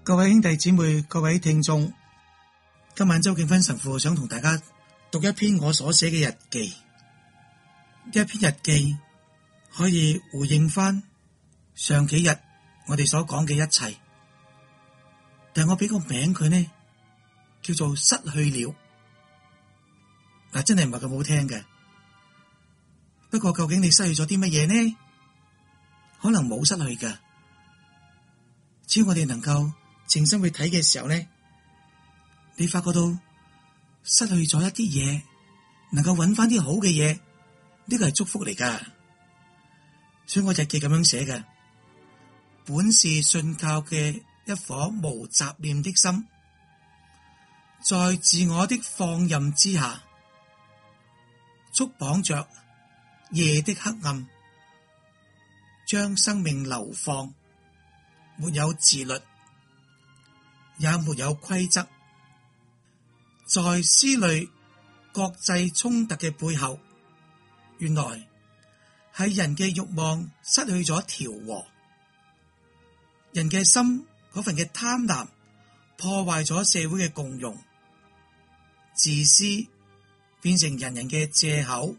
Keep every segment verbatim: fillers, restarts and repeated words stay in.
各位兄弟姊妹，各位聽眾，今晚周敬芬神父想同大家讀一篇我所寫嘅日記。一篇日記可以回應翻上幾日我哋所講嘅一切，但我俾個名佢呢，叫做失去了。嗱，真係唔係咁好聽嘅。不過究竟你失去咗啲乜嘢呢？可能冇失去嘅，只要我哋能夠靜心去睇嘅時候呢，你發覺到失去咗一啲嘢，能夠揾翻啲好嘅嘢，呢個係祝福嚟噶。所以我日記咁樣寫嘅，本是信靠嘅一顆無雜念的心，在自我的放任之下，束綁着夜的黑暗，將生命流放，沒有自律，也沒有規則，在思慮國際衝突嘅背後，原來係人嘅慾望失去咗調和，人嘅心嗰份嘅貪婪破壞咗社會嘅共融，自私變成人人嘅借口，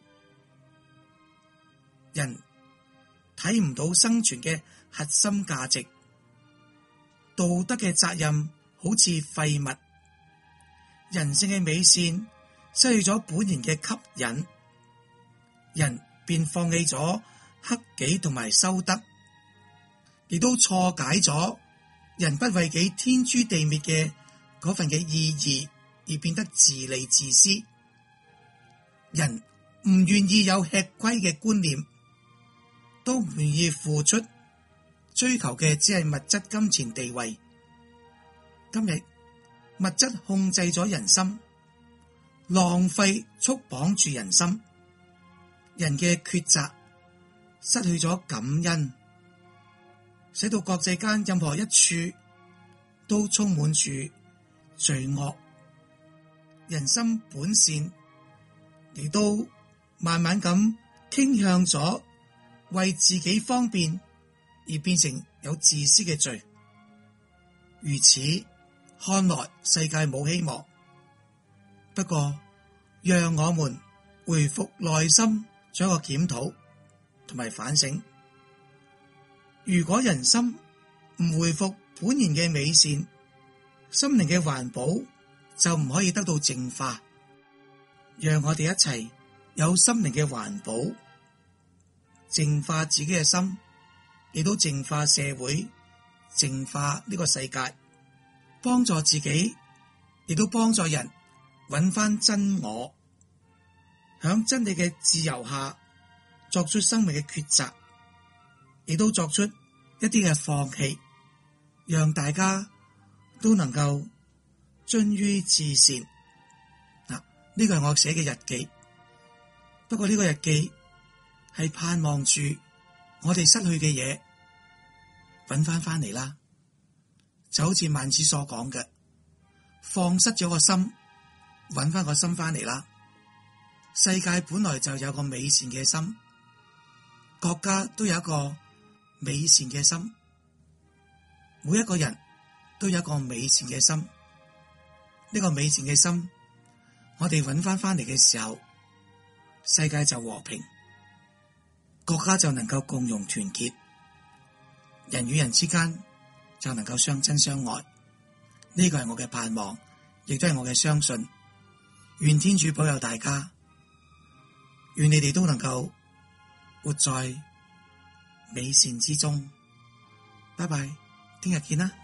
人睇唔到生存嘅核心價值，道德嘅責任好似廢物，人性嘅美善失去咗本然嘅吸引，人便放棄咗克己同埋修德，亦都錯解咗人不為己天誅地滅嘅嗰份嘅意義，而變得自利自私。人唔願意有吃虧嘅觀念，都唔願意付出，追求嘅只係物質金錢地位。今日物質控制咗人心，浪費束綁住人心，人嘅抉擇失去咗感恩，使到國際間任何一處都充滿住罪惡。人心本善，亦都慢慢咁傾向咗為自己方便而變成有自私嘅罪。如此看來世界冇希望，不過讓我們回復內心做一個檢討同埋反省。如果人心唔回復本然嘅美善，心靈嘅環保就唔可以得到淨化。讓我哋一齊有心靈嘅環保，淨化自己嘅心，亦都淨化社會，淨化呢個世界，幫助自己，亦都幫助人揾翻真我，響真理嘅自由下作出生命嘅抉擇，亦都作出一啲嘅放棄，讓大家都能夠遵於至善。嗱，呢個係我寫嘅日記，不過呢個日記係盼望住我哋失去嘅嘢揾翻翻嚟啦。就好似孟子所講嘅，放失咗個心，揾翻個心翻嚟啦。世界本來就有個美善嘅心，國家都有一個美善嘅心，每一個人都有一個美善嘅心。呢個美善嘅心，我哋揾翻翻嚟嘅時候，世界就和平，國家就能夠共融團結，人與人之間就能夠相親相愛。呢個係我嘅盼望，亦都係我嘅相信。願天主保佑大家，願你哋都能夠活在美善之中。拜拜，聽日見啦。